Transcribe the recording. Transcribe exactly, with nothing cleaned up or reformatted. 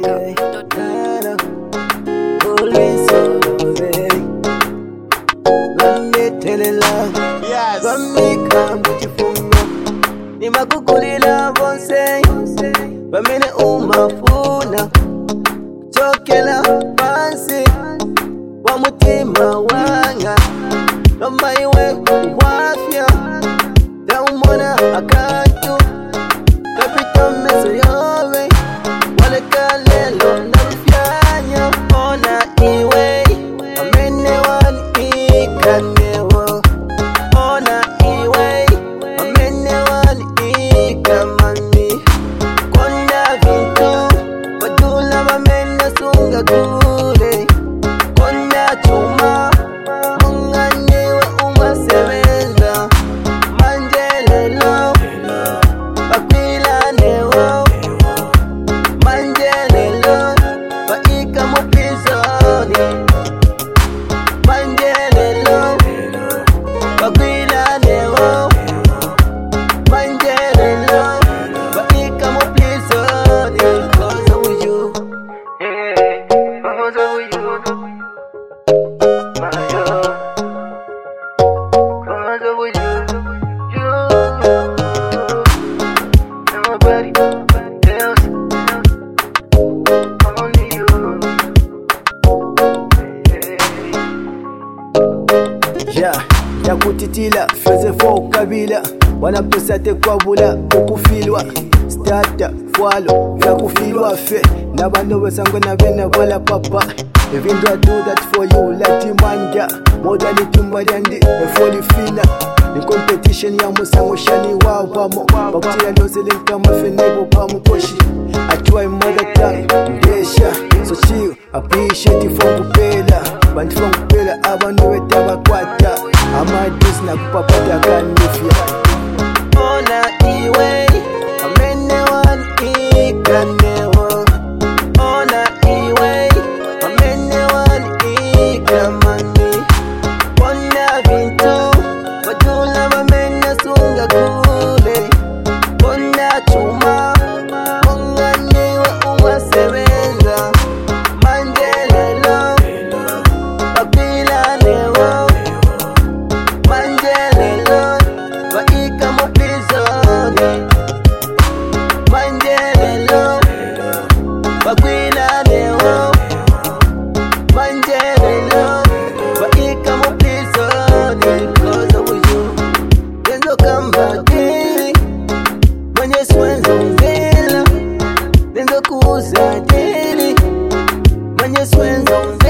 Nimakukulila bonse Bamene umafuna Chokela pansi Wa mutima wanga Loma iwe wafya Daumona akantu Kapita meso yowe Wale kalelo namfyanya Ona iwe Bamene wani ikanewo Ona iwe Bamene wani ikamani Konda vintu Badula bamene sunga kule Konda chuma Munganiwe umasebenza Manjelelo Bakwila newo Manjelelo Baika mupizoni Manjelelo Bakwila newo Manjelelo Baika mupizoni Cause of you Yeah, cause of you My love Cause of you You Nobody else Only you Yeah, yakutitila feze fo kabila wanapesate kwabula ukufilwa stata fwalo yakufilwa fe nabano besangwe nabena bala papa. Even though I do that for you, like Timanja, more than it Timbayandi, a fully fina. The competition ya musango shani wa wamo. Bakti and those link come off in Nebo Pamukoshi. I try mother tongue, Desha, so she appreciate it from Kupela. But from Kupela, I want to wait Tabakwata. I might do snack papa Takan Nifia. Ona iwe, a mene one ikanewo. Ona iwe. Kamani Konda vintu Badula bamene sunga kule Konda chuma Munganiwe umasebenza Manjelelo Bakwila newo Manjelelo Baika mupizoni Manjelelo Bakwila newo Manjelelo Baika mupizoni Cause of you Yenzo kamba dili Mwenye swenzo mvila Yenzo kuuza dili Mwenye swenzo mvila